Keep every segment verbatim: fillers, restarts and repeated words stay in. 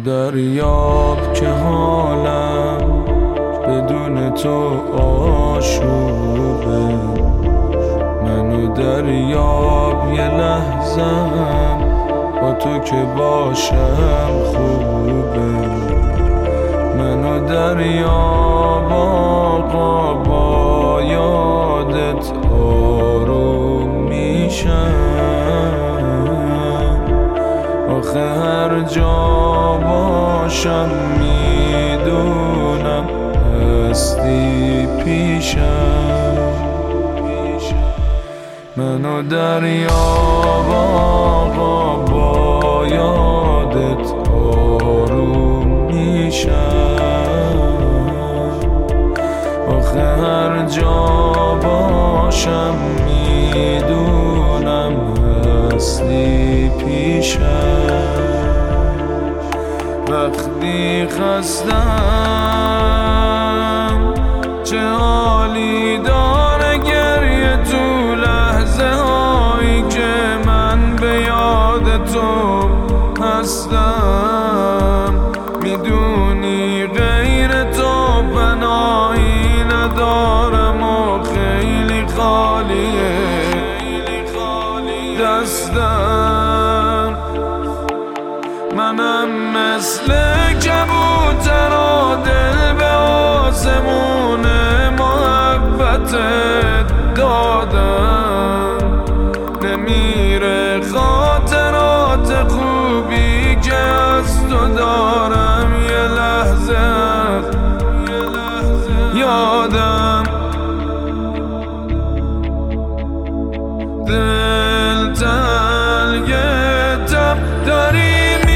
دریاب که حالم بدون تو آشوبه، منو دریاب یه لحظم با تو که باشم خوبه، منو دریاب آقا با یادت آروم میشم، آخه هر جا باشم میدونم هستی پیشم، منو دریاب آقا با یادت آروم میشم، آخه هر جا باشم میدونم هستی پیشم، وقتی خستم چه حالی داره گریه تو لحظه هایی که من به یاد تو هستم، میدونی غیر تو پناهی ندارم و خیلی خالیه دستم، منم مثل کبوتر و دل به آسمون محبتت دادم، نمیره خاطرات خوبی که از تو دارم یه لحظه یادم، دل تنگتم داری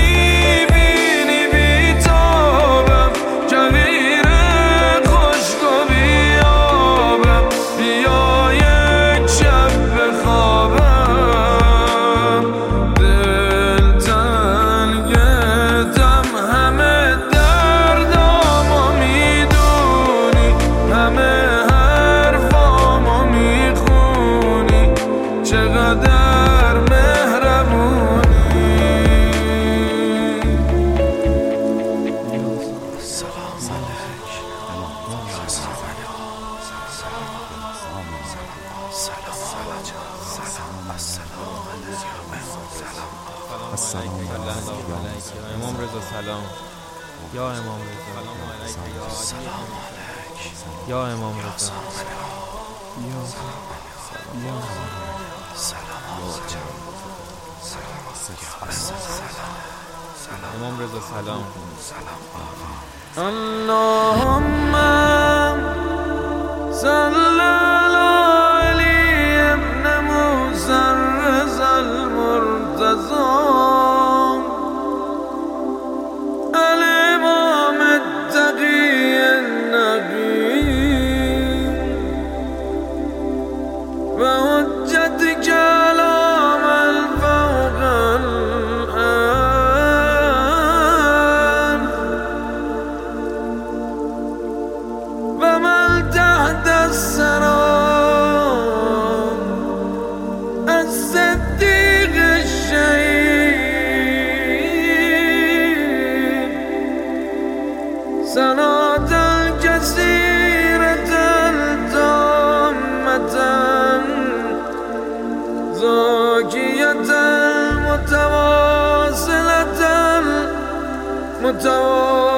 چقدر مهربونی. سلام علیک سلام علیک امام رضا، سلام یا امام رضا، سلام علیک یا امام رضا، یا سلام امام رضا، سلام اللهم صل علی ابن موسی الرضا المرتضی الامام التقی النقی و حجت کلام الفوق الان و من تحت السرام الصدیق الشهید صلاة الكثيرة التامة زاكية متواصلة متواصلة